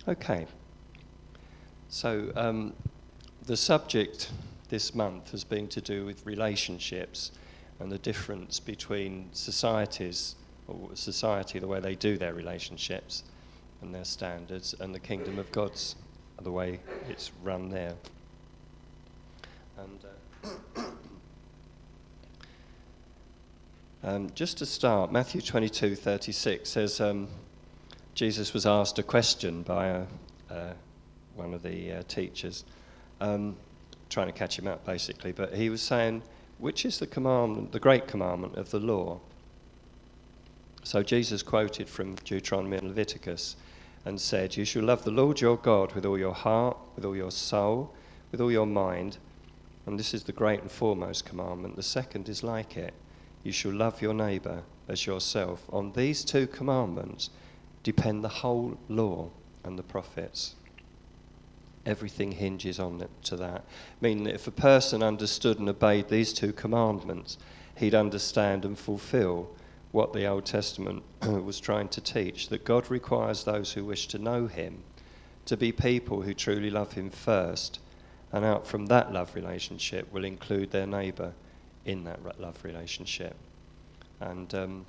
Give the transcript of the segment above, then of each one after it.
Okay, so the subject this month has been to do with relationships and the difference between societies, or society, the way they do their relationships and their standards, and the kingdom of God's, the way it's run there. And just to start, Matthew 22:36 says Jesus was asked a question by one of the teachers, trying to catch him up basically, but he was saying, which is the commandment, the great commandment of the law? So Jesus quoted from Deuteronomy and Leviticus and said, you shall love the Lord your God with all your heart, with all your soul, with all your mind, and this is the great and foremost commandment. The second is like it. You shall love your neighbour as yourself. On these two commandments depend the whole law and the prophets. Everything hinges on it to that. Meaning that if a person understood and obeyed these two commandments, he'd understand and fulfill what the Old Testament was trying to teach, that God requires those who wish to know him to be people who truly love him first, and out from that love relationship will include their neighbour in that love relationship. And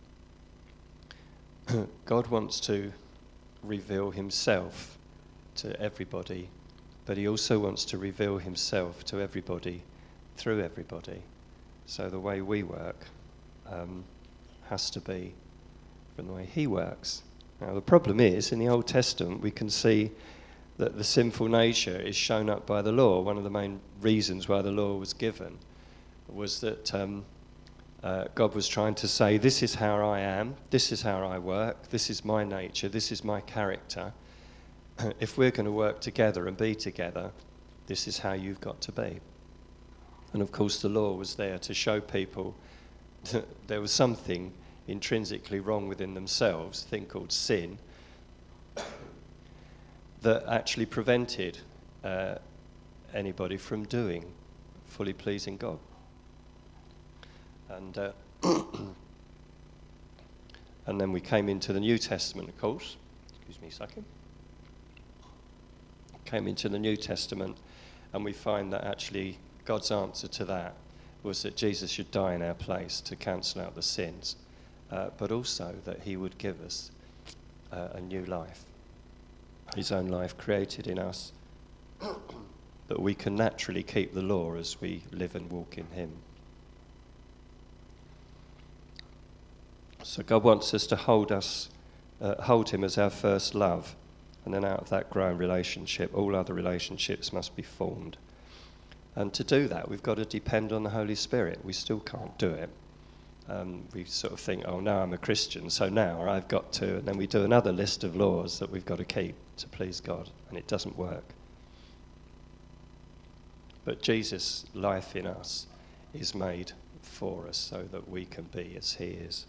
God wants to reveal himself to everybody, but he also wants to reveal himself to everybody through everybody. So the way we work has to be from the way he works. Now the problem is, in the Old Testament we can see that the sinful nature is shown up by the law. One of the main reasons why the law was given was that God was trying to say, this is how I am, this is how I work, this is my nature, this is my character. If we're going to work together and be together, this is how you've got to be. And of course the law was there to show people that there was something intrinsically wrong within themselves, a thing called sin, that actually prevented anybody from doing fully pleasing God. And and then we came into the New Testament, of course. Excuse me a second. Came into the New Testament, and we find that actually God's answer to that was that Jesus should die in our place to cancel out the sins, but also that he would give us a new life, his own life created in us, that we can naturally keep the law as we live and walk in him. So God wants us to hold him as our first love, and then out of that growing relationship, all other relationships must be formed. And to do that, we've got to depend on the Holy Spirit. We still can't do it. We sort of think, oh, now I'm a Christian, so now I've got to, and then we do another list of laws that we've got to keep to please God, and it doesn't work. But Jesus' life in us is made for us so that we can be as he is.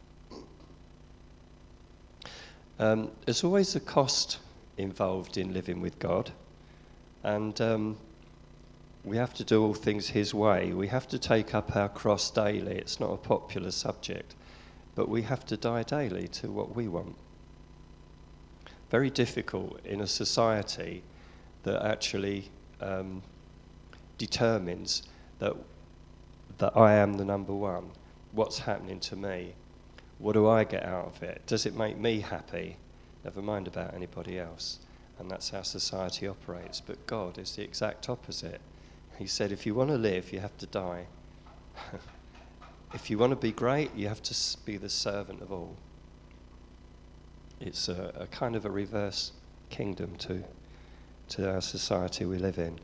There's always a cost involved in living with God, and we have to do all things his way. We have to take up our cross daily. It's not a popular subject, but we have to die daily to what we want. Very difficult in a society that actually determines that I am the number one. What's happening to me? What do I get out of it? Does it make me happy? Never mind about anybody else. And that's how society operates. But God is the exact opposite. He said, if you want to live, you have to die. If you want to be great, you have to be the servant of all. It's a kind of a reverse kingdom to our society we live in.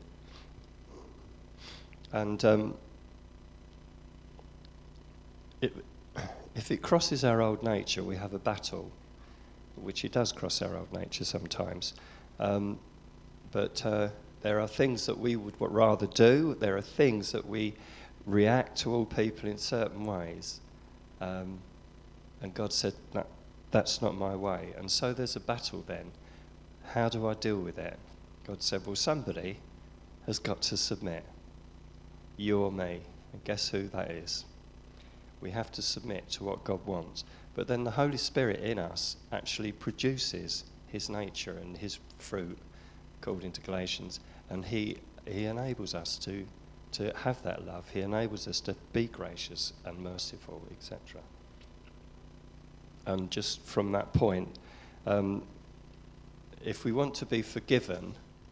And if it crosses our old nature, we have a battle, which it does cross our old nature sometimes. But there are things that we would rather do. There are things that we react to all people in certain ways. And God said, that's not my way. And so there's a battle then. How do I deal with it? God said, well, somebody has got to submit. You or me. And guess who that is? We have to submit to what God wants. But then the Holy Spirit in us actually produces his nature and his fruit, according to Galatians, and he enables us to have that love. He enables us to be gracious and merciful, etc. And just from that point, if we want to be forgiven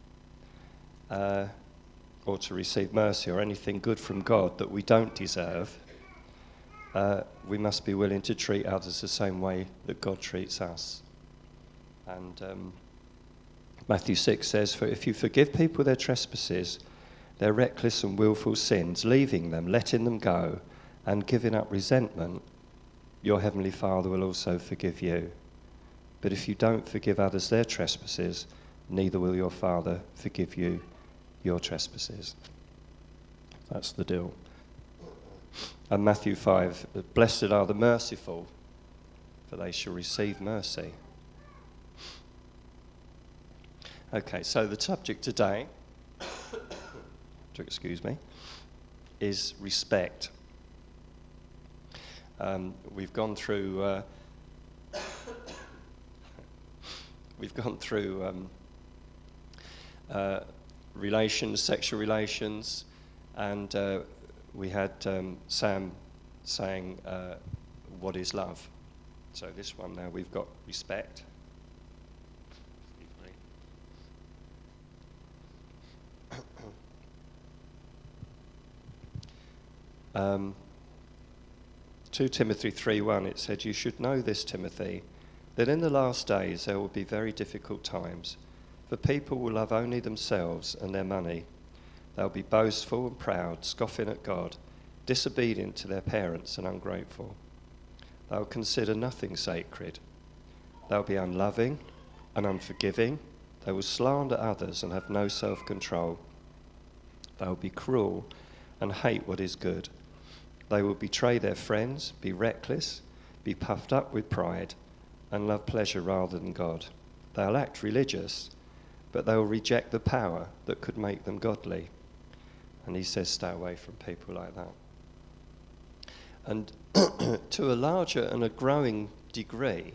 or to receive mercy or anything good from God that we don't deserve, we must be willing to treat others the same way that God treats us. And Matthew 6 says, "For if you forgive people their trespasses, their reckless and willful sins, leaving them, letting them go, and giving up resentment, your heavenly Father will also forgive you. But if you don't forgive others their trespasses, neither will your Father forgive you your trespasses." That's the deal. And Matthew 5, "Blessed are the merciful, for they shall receive mercy." Okay, so the subject today, excuse me, is respect. We've gone through relations, sexual relations, and we had Sam saying, what is love? So this one now, we've got respect. Um, 2 Timothy 3:1, it said, "You should know this, Timothy, that in the last days there will be very difficult times, for people will love only themselves and their money. They'll be boastful and proud, scoffing at God, disobedient to their parents and ungrateful. They'll consider nothing sacred. They'll be unloving and unforgiving. They will slander others and have no self-control. They'll be cruel and hate what is good. They will betray their friends, be reckless, be puffed up with pride, and love pleasure rather than God. They'll act religious, but they'll reject the power that could make them godly." And he says, stay away from people like that. And to a larger and a growing degree,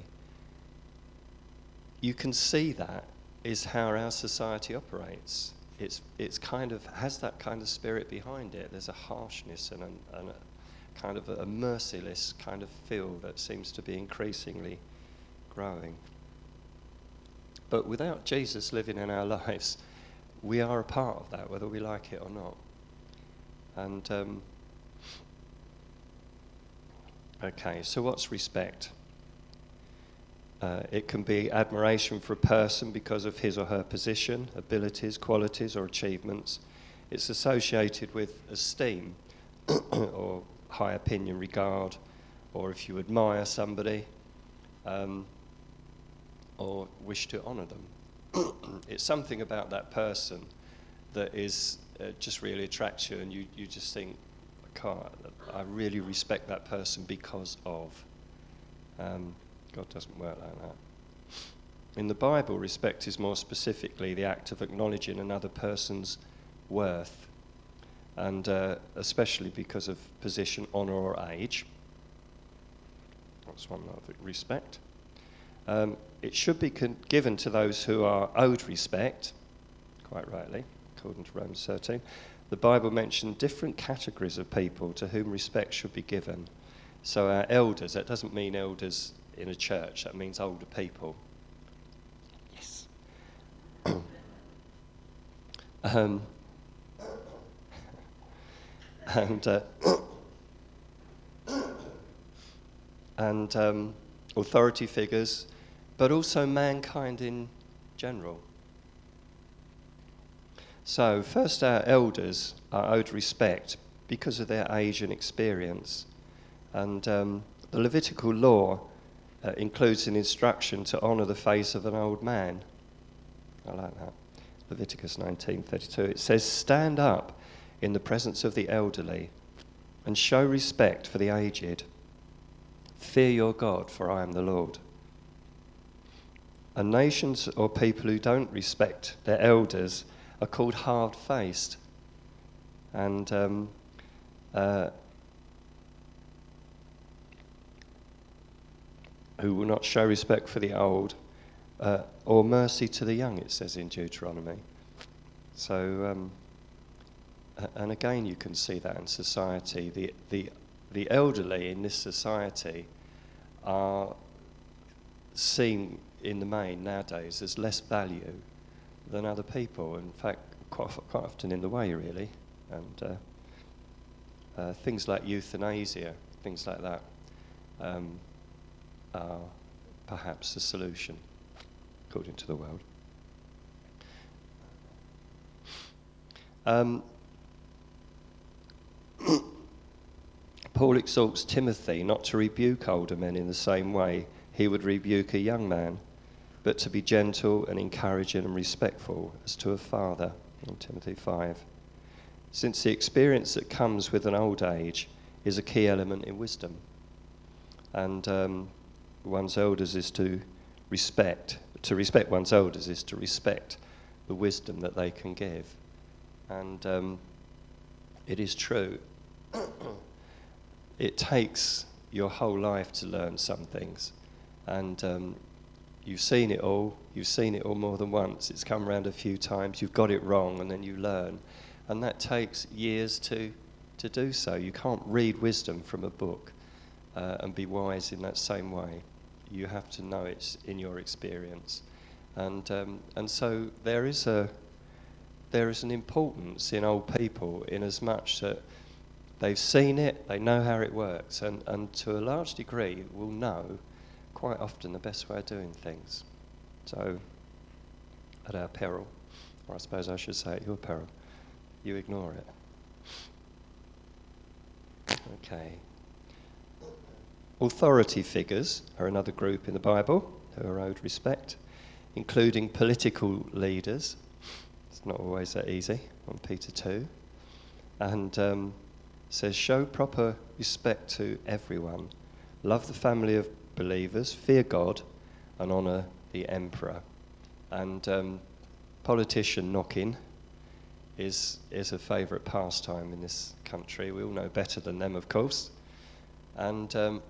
you can see that is how our society operates. It's kind of has that kind of spirit behind it. There's a harshness and a kind of a merciless kind of feel that seems to be increasingly growing. But without Jesus living in our lives, we are a part of that, whether we like it or not. And okay, so what's respect? It can be admiration for a person because of his or her position, abilities, qualities, or achievements. It's associated with esteem or high opinion, regard, or if you admire somebody or wish to honour them. It's something about that person that is just really attracts you, and you just think, I really respect that person because of. God doesn't work like that. In the Bible, respect is more specifically the act of acknowledging another person's worth, and especially because of position, honour, or age. That's one of respect. It should be given to those who are owed respect, quite rightly, according to Romans 13. The Bible mentioned different categories of people to whom respect should be given. So our elders, that doesn't mean elders in a church, that means older people. Yes. And authority figures, but also mankind in general. So first, our elders are owed respect because of their age and experience. And the Levitical law includes an instruction to honour the face of an old man. I like that. Leviticus 19:32. It says, "Stand up in the presence of the elderly and show respect for the aged. Fear your God, for I am the Lord." And nations or people who don't respect their elders are called hard-faced. And who will not show respect for the old or mercy to the young, it says in Deuteronomy. So, and again, you can see that in society. The elderly in this society are seen in the main nowadays as less value than other people. In fact, quite often in the way, really. And things like euthanasia, things like that, are perhaps the solution, according to the world. Paul exhorts Timothy not to rebuke older men in the same way he would rebuke a young man, but to be gentle and encouraging and respectful as to a father, in Timothy 5. Since the experience that comes with an old age is a key element in wisdom. And one's elders is to respect one's elders is to respect the wisdom that they can give. And it is true. It takes your whole life to learn some things. And you've seen it all more than once. It's come around a few times, you've got it wrong, and then you learn. And that takes years to do so. You can't read wisdom from a book and be wise in that same way. You have to know it's in your experience. And so there is an importance in old people in as much that they've seen it, they know how it works, and to a large degree will know quite often the best way of doing things. So, at our peril, or I suppose I should say at your peril, you ignore it. Okay. Authority figures are another group in the Bible who are owed respect, including political leaders. It's not always that easy, on Peter 2. And says, show proper respect to everyone, love the family of believers, fear God, and honour the emperor. And politician knocking is a favourite pastime in this country. We all know better than them, of course. And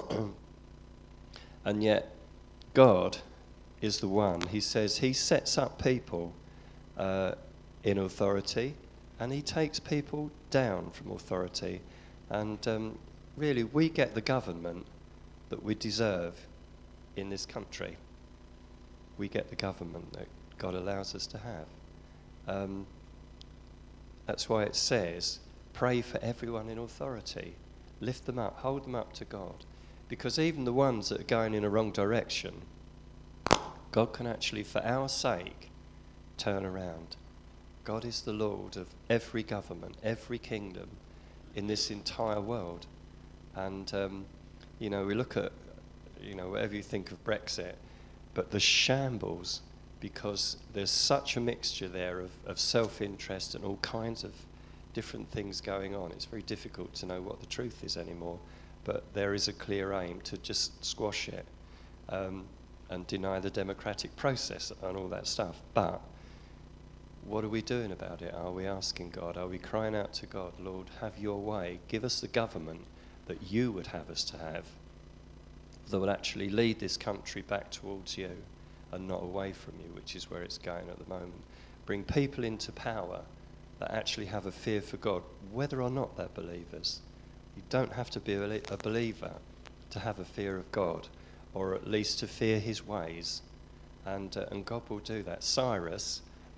and yet God is the one. He says he sets up people in authority, and he takes people down from authority. And really, we get the government that we deserve in this country. We get the government that God allows us to have. That's why it says, pray for everyone in authority. Lift them up, hold them up to God. Because even the ones that are going in a wrong direction, God can actually, for our sake, turn around. God is the Lord of every government, every kingdom in this entire world. And we look at, whatever you think of Brexit, but the shambles, because there's such a mixture there of self-interest and all kinds of different things going on. It's very difficult to know what the truth is anymore, but there is a clear aim to just squash it and deny the democratic process and all that stuff. But what are we doing about it? Are we asking God? Are we crying out to God, Lord, have your way. Give us the government that you would have us to have, that will actually lead this country back towards you and not away from you, which is where it's going at the moment. Bring people into power that actually have a fear for God, whether or not they're believers. You don't have to be a believer to have a fear of God, or at least to fear his ways. And God will do that. Cyrus,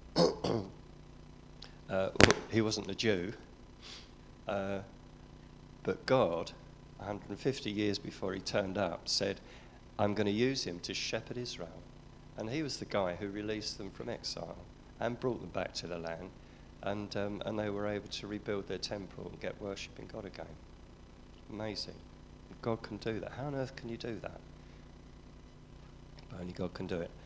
he wasn't a Jew, but God, 150 years before he turned up, said, I'm going to use him to shepherd Israel. And he was the guy who released them from exile and brought them back to the land. And they were able to rebuild their temple and get worshipping God again. Amazing. God can do that. How on earth can you do that? Only God can do it.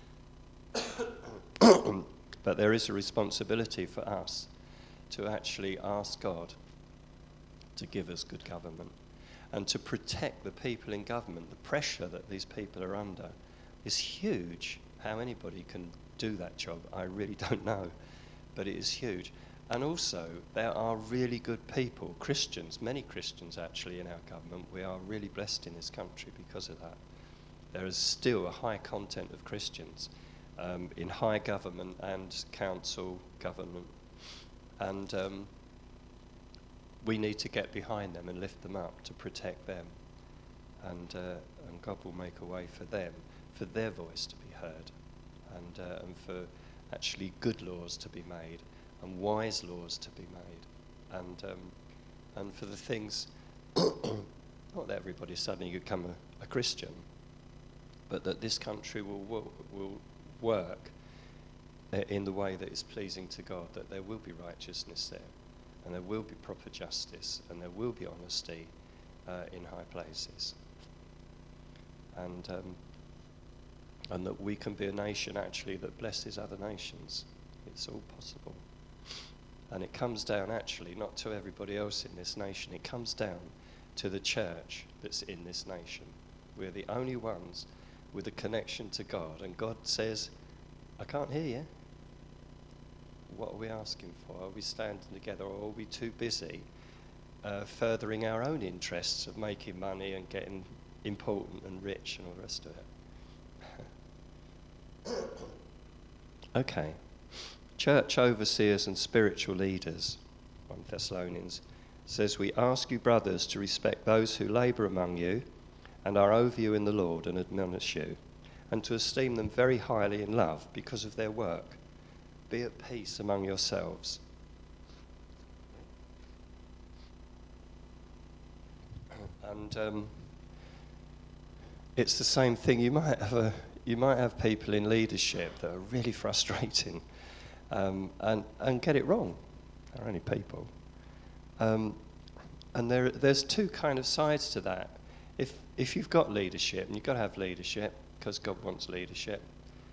But there is a responsibility for us to actually ask God to give us good government and to protect the people in government. The pressure that these people are under is huge. How anybody can do that job, I really don't know, but it is huge. And also, there are really good people, Christians, many Christians actually in our government. We are really blessed in this country because of that. there is still a high content of Christians in high government and council government. And we need to get behind them and lift them up to protect them. And God will make a way for them, for their voice to be heard, and for actually good laws to be made, and wise laws to be made, and for the things, not that everybody suddenly become a Christian, but that this country will work in the way that is pleasing to God, that there will be righteousness there, and there will be proper justice, and there will be honesty in high places. And that we can be a nation actually that blesses other nations. It's all possible. And it comes down actually not to everybody else in this nation, it comes down to the church that's in this nation. We're the only ones with a connection to God, and God says, I can't hear you. What are we asking for? Are we standing together, or are we too busy furthering our own interests of making money and getting important and rich and all the rest of it? Okay. Church overseers and spiritual leaders, 1 Thessalonians, says, we ask you, brothers, to respect those who labour among you and are over you in the Lord and admonish you, and to esteem them very highly in love because of their work. Be at peace among yourselves. And it's the same thing. You might have people in leadership that are really frustrating and get it wrong. They're only people. And there's two kind of sides to that. If you've got leadership, and you've got to have leadership because God wants leadership,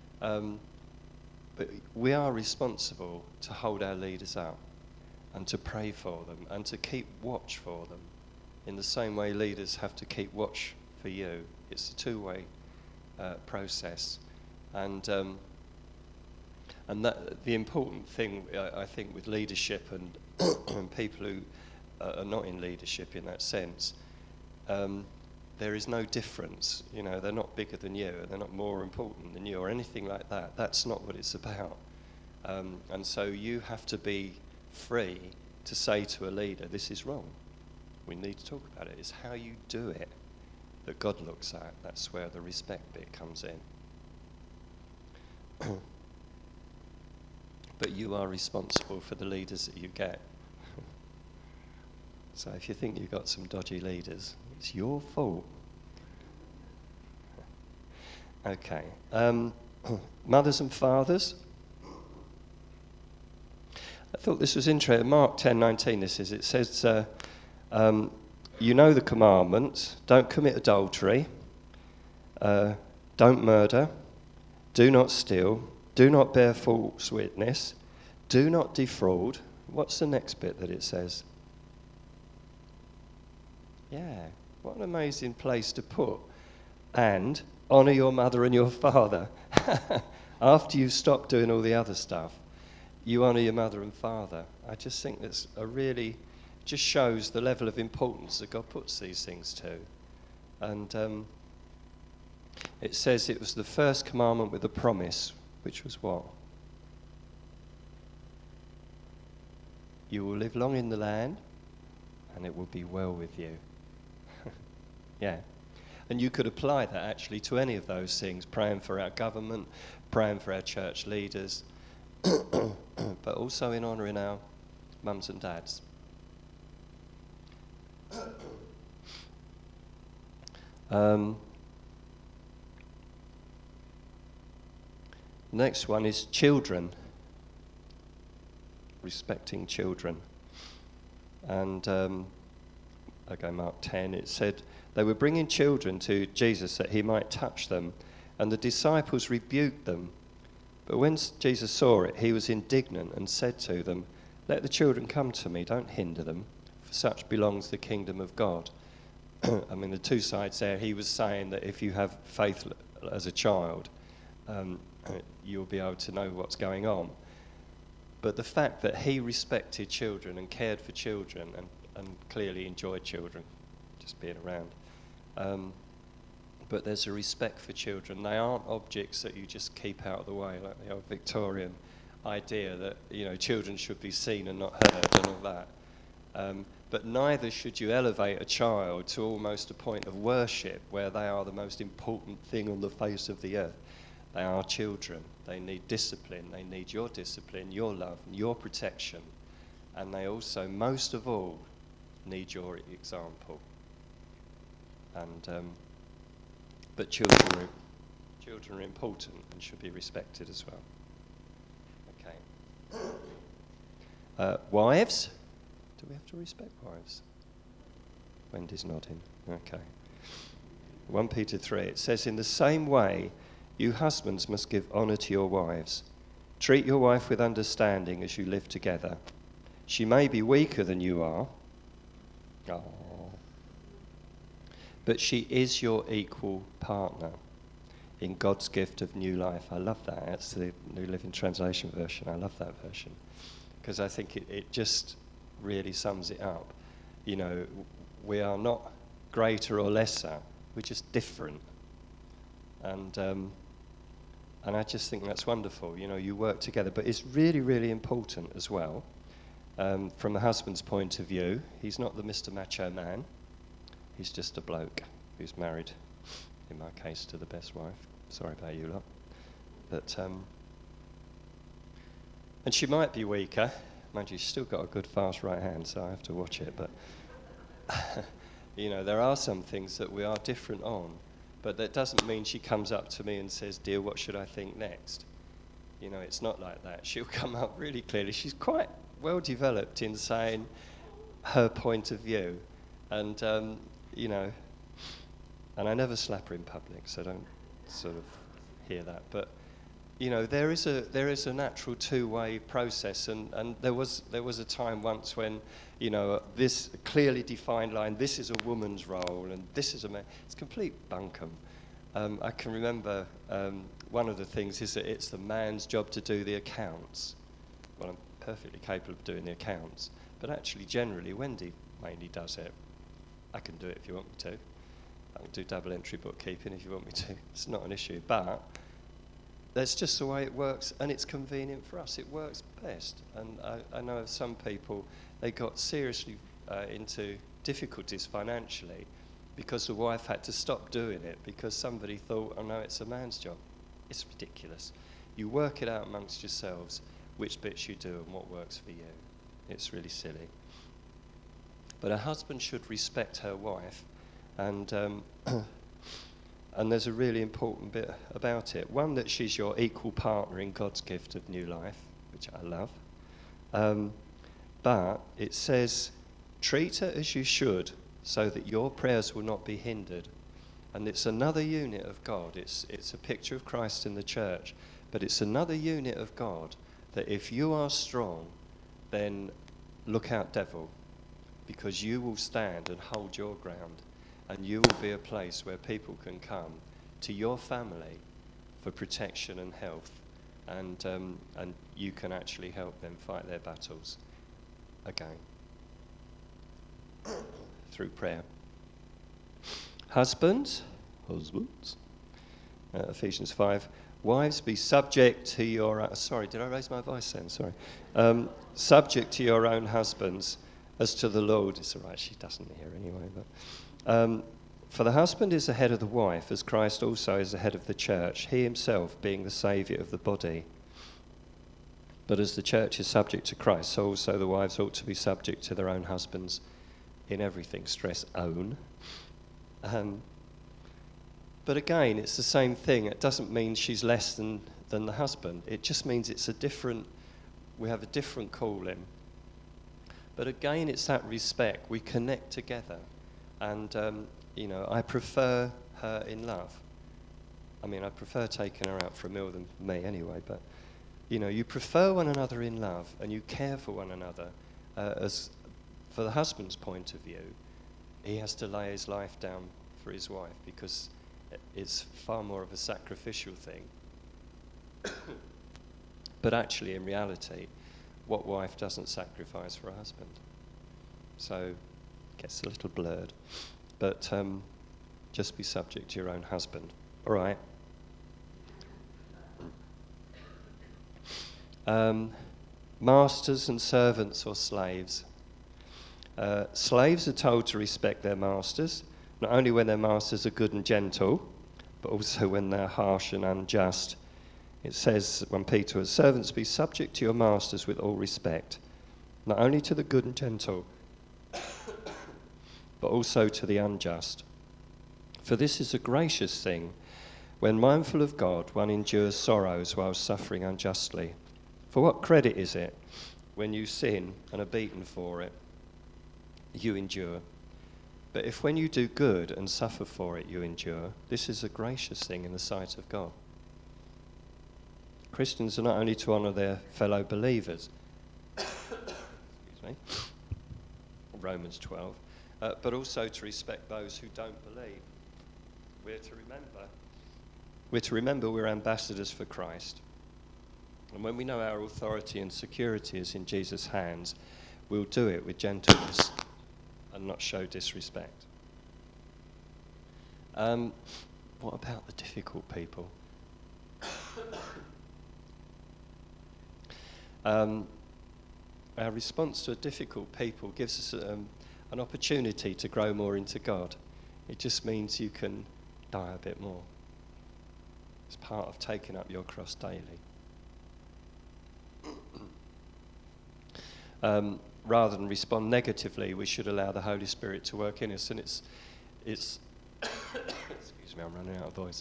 but we are responsible to hold our leaders up and to pray for them and to keep watch for them in the same way leaders have to keep watch for you. It's a two-way process. And that the important thing, I think, with leadership and people who are not in leadership in that sense, there is no difference. You know, they're not bigger than you, and they're not more important than you, or anything like that. That's not what it's about. And so you have to be free to say to a leader, this is wrong. We need to talk about it. It's how you do it that God looks at. That's where the respect bit comes in. But you are responsible for the leaders that you get. So if you think you've got some dodgy leaders, it's your fault. Okay. Mothers and fathers. I thought this was interesting. Mark 10:19, it says, you know the commandments. Don't commit adultery. Don't murder. Do not steal. Do not bear false witness. Do not defraud. What's the next bit that it says? Yeah, what an amazing place to put. And honour your mother and your father. After you've stopped doing all the other stuff, you honour your mother and father. I just think that's just shows the level of importance that God puts these things to. And it says it was the first commandment with a promise, which was what? You will live long in the land, and it will be well with you. Yeah. And you could apply that actually to any of those things, praying for our government, praying for our church leaders, but also in honouring our mums and dads. Next one is children, respecting children. And okay, Mark 10, it said, they were bringing children to Jesus that he might touch them, and the disciples rebuked them. But when Jesus saw it, he was indignant and said to them, let the children come to me, don't hinder them, for such belongs the kingdom of God. I mean, the two sides there, he was saying that if you have faith as a child, you'll be able to know what's going on. But the fact that he respected children and cared for children and clearly enjoyed children, just being around, but there's a respect for children. They aren't objects that you just keep out of the way, like the old Victorian idea that, children should be seen and not heard and all that. But neither should you elevate a child to almost a point of worship where they are the most important thing on the face of the earth. They are children. They need discipline. They need your discipline, your love, and your protection. And they also, most of all, need your example. But children are important and should be respected as well. Okay. Wives? Do we have to respect wives? Wendy's nodding. Okay. 1 Peter 3, it says, in the same way, you husbands must give honour to your wives. Treat your wife with understanding as you live together. She may be weaker than you are. Oh. But she is your equal partner in God's gift of new life. I love that. That's the New Living Translation version. I love that version because I think it just really sums it up. We are not greater or lesser. We're just different. And I just think that's wonderful. You work together. But it's really, really important as well, from the husband's point of view. He's not the Mr. Macho Man. He's just a bloke who's married, in my case, to the best wife. Sorry about you lot. But, and she might be weaker. Mind you, she's still got a good, fast right hand, so I have to watch it. But, there are some things that we are different on. But that doesn't mean she comes up to me and says, dear, what should I think next? It's not like that. She'll come up really clearly. She's quite well developed in saying her point of view. And, and I never slap her in public, so don't sort of hear that. But, there is a natural two-way process. And there was a time once when, this clearly defined line, this is a woman's role and this is a man. It's complete bunkum. I can remember one of the things is that it's the man's job to do the accounts. Well, I'm perfectly capable of doing the accounts. But actually, generally, Wendy mainly does it. I can do it if you want me to. I can do double entry bookkeeping if you want me to. It's not an issue. But that's just the way it works, and it's convenient for us. It works best. And I know of some people, they got seriously into difficulties financially because the wife had to stop doing it because somebody thought, oh no, it's a man's job. It's ridiculous. You work it out amongst yourselves, which bits you do and what works for you. It's really silly. But a husband should respect her wife, and and there's a really important bit about it. One, that she's your equal partner in God's gift of new life, which I love. But it says, treat her as you should, so that your prayers will not be hindered. And it's another unit of God. It's a picture of Christ in the church, but it's another unit of God that if you are strong, then look out, devil, because you will stand and hold your ground, and you will be a place where people can come to your family for protection and health, and you can actually help them fight their battles again through prayer. Husbands, Ephesians 5, wives, be subject to your... sorry, did I raise my voice then? Sorry. Subject to your own husbands as to the Lord. It's all right, she doesn't hear anyway. But for the husband is the head of the wife, as Christ also is the head of the church, he himself being the saviour of the body. But as the church is subject to Christ, so also the wives ought to be subject to their own husbands in everything. Stress own. But again, it's the same thing. It doesn't mean she's less than the husband. It just means we have a different calling. But again, it's that respect. We connect together. And, I prefer her in love. I mean, I prefer taking her out for a meal than me anyway, but, you prefer one another in love and you care for one another. As for the husband's point of view, he has to lay his life down for his wife because it's far more of a sacrificial thing. But actually, in reality, what wife doesn't sacrifice for a husband? So it gets a little blurred. But Just be subject to your own husband. All right. Masters and servants or slaves. Slaves are told to respect their masters, not only when their masters are good and gentle, but also when they're harsh and unjust. It says, 1 Peter, as servants, be subject to your masters with all respect, not only to the good and gentle, but also to the unjust. For this is a gracious thing. When mindful of God, one endures sorrows while suffering unjustly. For what credit is it when you sin and are beaten for it, you endure? But if when you do good and suffer for it, you endure, this is a gracious thing in the sight of God. Christians are not only to honour their fellow believers, excuse me, Romans 12, but also to respect those who don't believe. We're to remember we're ambassadors for Christ. And when we know our authority and security is in Jesus' hands, we'll do it with gentleness and not show disrespect. What about the difficult people? Our response to a difficult people gives us an opportunity to grow more into God. It just means you can die a bit more. It's part of taking up your cross daily. Rather than respond negatively, we should allow the Holy Spirit to work in us. And it's excuse me, I'm running out of voice.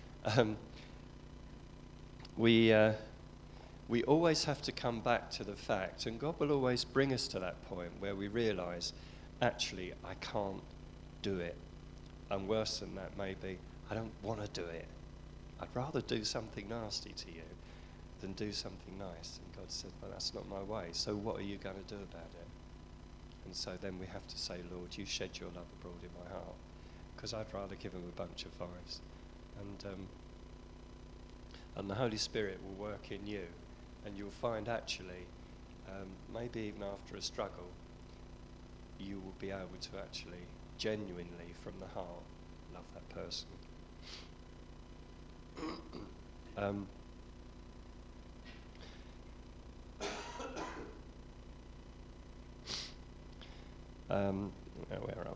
We always have to come back to the fact, and God will always bring us to that point where we realise, actually, I can't do it. And worse than that, maybe, I don't want to do it. I'd rather do something nasty to you than do something nice. And God said, well, that's not my way. So what are you going to do about it? And so then we have to say, Lord, you shed your love abroad in my heart, because I'd rather give him a bunch of fives. And the Holy Spirit will work in you, and you'll find actually, maybe even after a struggle, you will be able to actually genuinely, from the heart, love that person. Where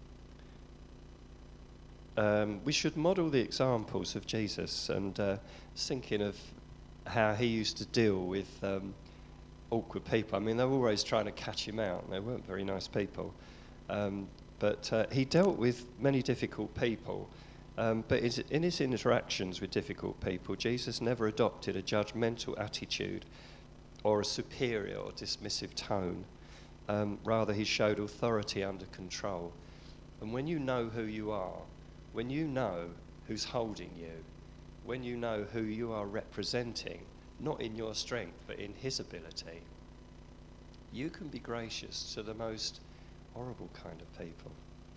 are we? We should model the examples of Jesus, and thinking of how he used to deal with awkward people. I mean, they were always trying to catch him out, and they weren't very nice people. But he dealt with many difficult people. But in his interactions with difficult people, Jesus never adopted a judgmental attitude or a superior or dismissive tone. Rather, he showed authority under control. And when you know who you are, when you know who's holding you, when you know who you are representing, not in your strength, but in his ability, you can be gracious to the most horrible kind of people.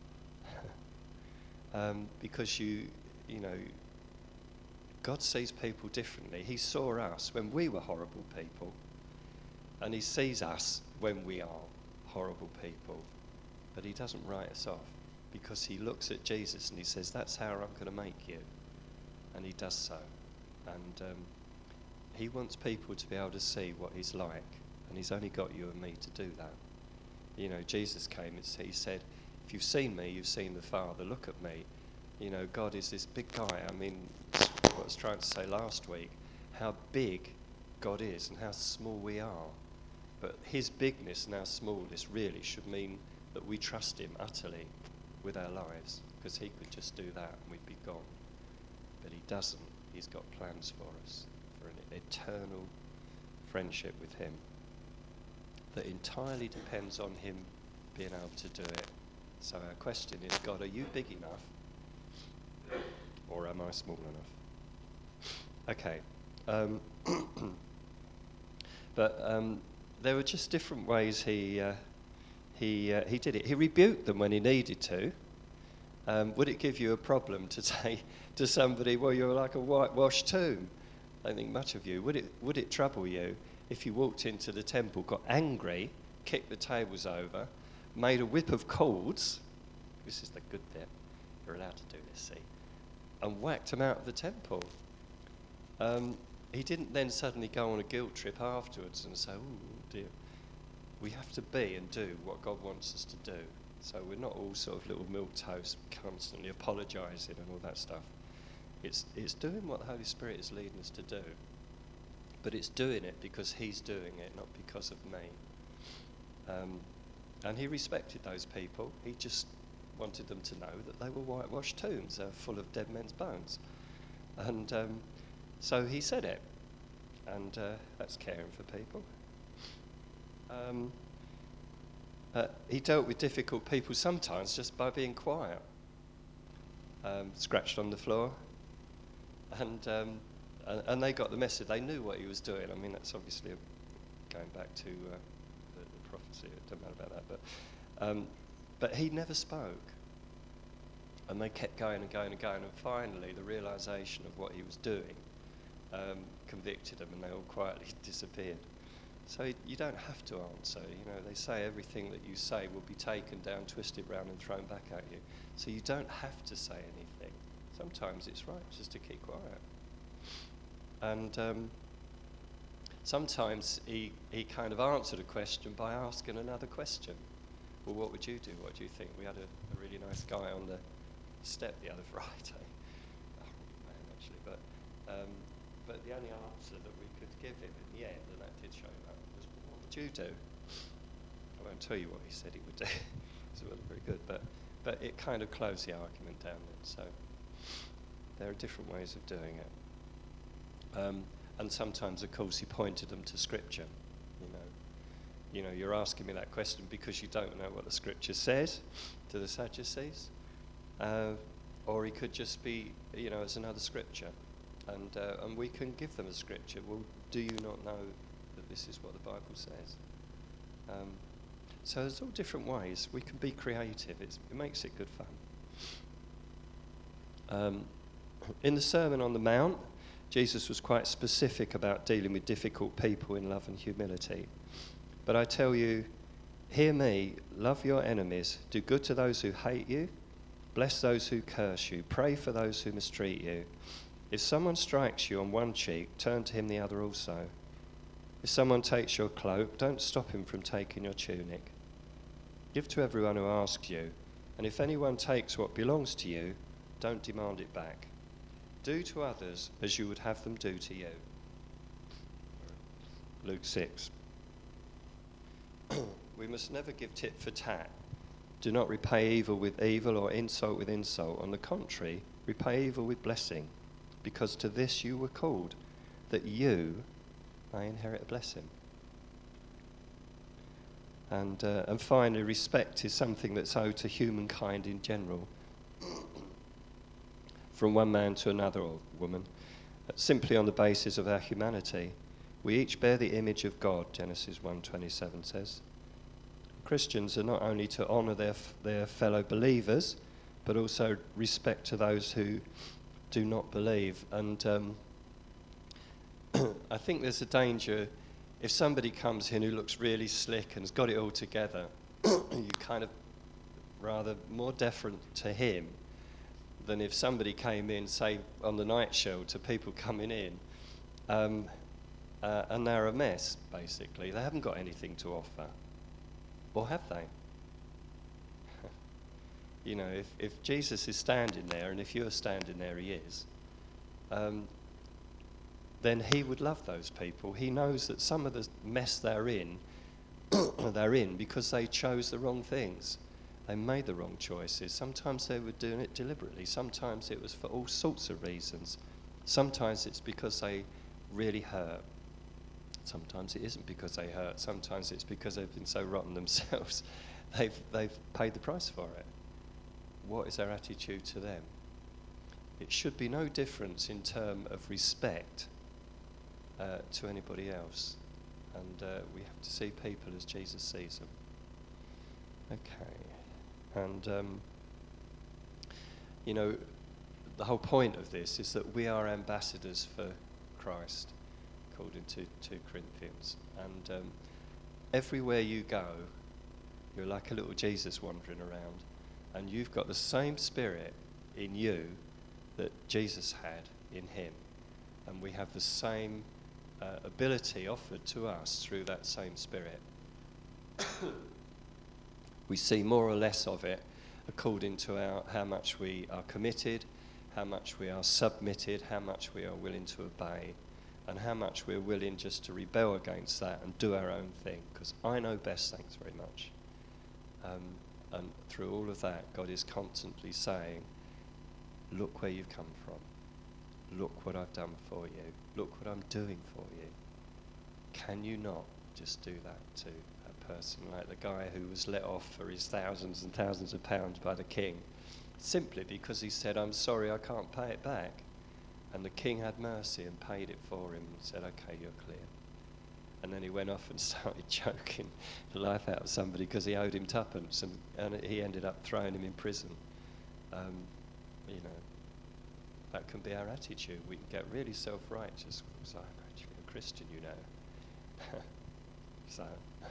Because you know, God sees people differently. He saw us when we were horrible people, and he sees us when we are horrible people. But he doesn't write us off, because he looks at Jesus and he says, that's how I'm going to make you. And he does so. And he wants people to be able to see what he's like, and he's only got you and me to do that. You know, Jesus came and he said, if you've seen me, you've seen the Father. Look at me. You know, God is this big guy. I mean, what I was trying to say last week, how big God is and how small we are. But his bigness and our smallness really should mean that we trust him utterly with our lives, because he could just do that and we'd be gone. But he doesn't. He's got plans for us, for an eternal friendship with him that entirely depends on him being able to do it. So our question is, God, are you big enough, or am I small enough? Okay. But there were just different ways he did it. He rebuked them when he needed to. Would it give you a problem to say to somebody, well, you're like a whitewashed tomb? I don't think much of you. Would it trouble you if you walked into the temple, got angry, kicked the tables over, made a whip of cords? This is the good bit. never allowed to do this, see, and whacked them out of the temple. He didn't then suddenly go on a guilt trip afterwards and say, oh dear. We have to be and do what God wants us to do. So we're not all sort of little milk toast constantly apologising and all that stuff. It's doing what the Holy Spirit is leading us to do. But it's doing it because he's doing it, not because of me. And he respected those people. He just wanted them to know that they were whitewashed tombs, full of dead men's bones. And so he said it. And that's caring for people. He dealt with difficult people sometimes just by being quiet. Scratched on the floor. And they got the message. They knew what he was doing. I mean, that's obviously going back to the prophecy. It doesn't matter about that. But he never spoke. And they kept going and going and going. And finally, the realisation of what he was doing convicted them, and they all quietly disappeared. So you don't have to answer. They say everything that you say will be taken down, twisted round and thrown back at you. So you don't have to say anything. Sometimes it's right just to keep quiet. And sometimes he kind of answered a question by asking another question. Well, what would you do? What do you think? We had a really nice guy on the step the other Friday. Oh, man, actually. But the only answer that we could give him in the end, and that did show him up, was, what would you do? I won't tell you what he said he would do, because it wasn't very good, but it kind of closed the argument down then. So there are different ways of doing it. And sometimes, of course, he pointed them to Scripture. You're asking me that question because you don't know what the Scripture says to the Sadducees. Or he could just be, as another Scripture. And we can give them a Scripture. Well, do you not know that this is what the Bible says? So there's all different ways. We can be creative. It makes it good fun. In the Sermon on the Mount, Jesus was quite specific about dealing with difficult people in love and humility. But I tell you, hear me, love your enemies, do good to those who hate you, bless those who curse you, pray for those who mistreat you. If someone strikes you on one cheek, turn to him the other also. If someone takes your cloak, don't stop him from taking your tunic. Give to everyone who asks you, and if anyone takes what belongs to you, don't demand it back. Do to others as you would have them do to you. Luke 6. We must never give tit for tat. Do not repay evil with evil or insult with insult. On the contrary, repay evil with blessing, because to this you were called, that you may inherit a blessing. And finally, respect is something that's owed to humankind in general, from one man to another or woman, simply on the basis of our humanity. We each bear the image of God, Genesis 1:27 says. Christians are not only to honour their fellow believers, but also respect to those who do not believe. And I think there's a danger if somebody comes in who looks really slick and has got it all together, you kind of rather more deferent to him than if somebody came in, say, on the night show to people coming in, and they're a mess, basically. They haven't got anything to offer. Or have they? If Jesus is standing there, and if you're standing there, he is, then he would love those people. He knows that some of the mess they're in because they chose the wrong things. They made the wrong choices. Sometimes they were doing it deliberately. Sometimes it was for all sorts of reasons. Sometimes it's because they really hurt. Sometimes it isn't because they hurt. Sometimes it's because they've been so rotten themselves. They've paid the price for it. What is our attitude to them? It should be no difference in terms of respect to anybody else. And we have to see people as Jesus sees them. Okay. And, the whole point of this is that we are ambassadors for Christ, according to 2 Corinthians. And everywhere you go, you're like a little Jesus wandering around. And you've got the same spirit in you that Jesus had in him. And we have the same ability offered to us through that same Spirit. We see more or less of it according to how much we are committed, how much we are submitted, how much we are willing to obey, and how much we're willing just to rebel against that and do our own thing. Because I know best, thanks very much. And through all of that, God is constantly saying, look where you've come from. Look what I've done for you. Look what I'm doing for you. Can you not just do that to a person like the guy who was let off for his thousands and thousands of pounds by the king, simply because he said, I'm sorry, I can't pay it back. And the king had mercy and paid it for him and said, okay, you're clear. And then he went off and started choking the life out of somebody because he owed him tuppence, and he ended up throwing him in prison. You know, that can be our attitude. We can get really self-righteous because I'm actually a Christian, you know. So,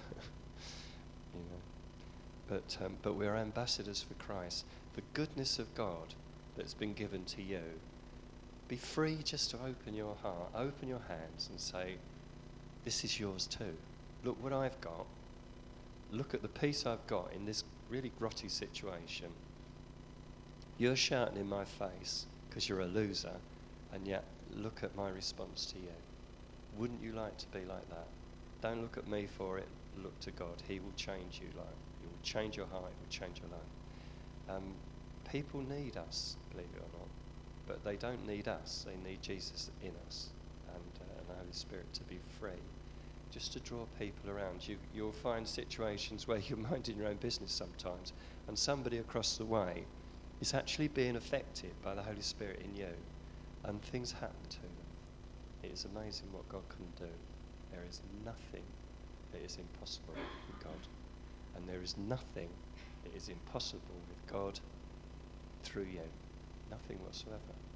you know, but we're ambassadors for Christ. The goodness of God that's been given to you. Be free just to open your heart, open your hands, and say, "This is yours too. Look what I've got. Look at the peace I've got in this really grotty situation. You're shouting in my face because you're a loser, and yet look at my response to you. Wouldn't you like to be like that? Don't look at me for it. Look to God. He will change you. He will change your heart. He will change your life. People need us, believe it or not, but they don't need us. They need Jesus in us and the Holy Spirit to be free, just to draw people around you. You'll find situations where you're minding your own business sometimes, and somebody across the way is actually being affected by the Holy Spirit in you, and things happen to them. It is amazing what God can do. There is nothing that is impossible with God, and there is nothing that is impossible with God through you. Nothing whatsoever.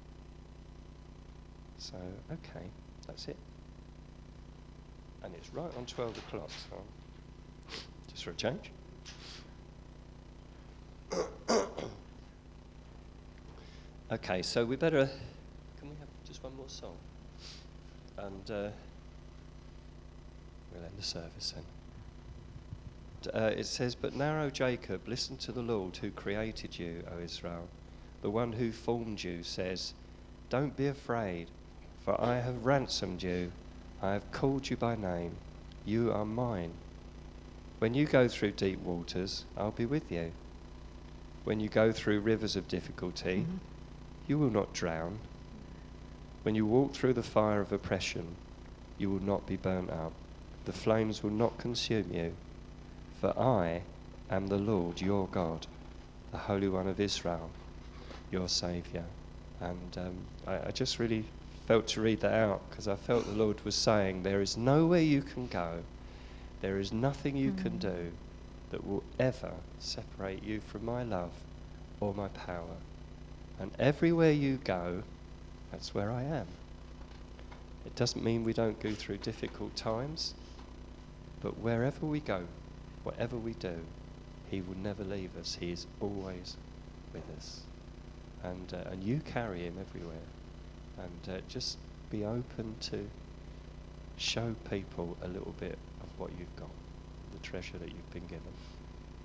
So, okay, that's it. And it's right on 12 o'clock, so just for a change. Okay, so we better... Can we have just one more song? And we'll end the service then. It says, "But now, O Jacob, listen to the Lord who created you, O Israel. The one who formed you says, don't be afraid, for I have ransomed you. I have called you by name. You are mine. When you go through deep waters, I'll be with you. When you go through rivers of difficulty, you will not drown. When you walk through the fire of oppression, you will not be burnt up. The flames will not consume you. For I am the Lord your God, the Holy One of Israel, your Saviour." And I just really felt to read that out because I felt the Lord was saying, there is nowhere you can go, there is nothing you can do that will ever separate you from my love or my power. And everywhere you go, that's where I am. It doesn't mean we don't go through difficult times, but wherever we go, whatever we do, he will never leave us. He is always with us. And you carry him everywhere. And just be open to show people a little bit of what you've got, the treasure that you've been given.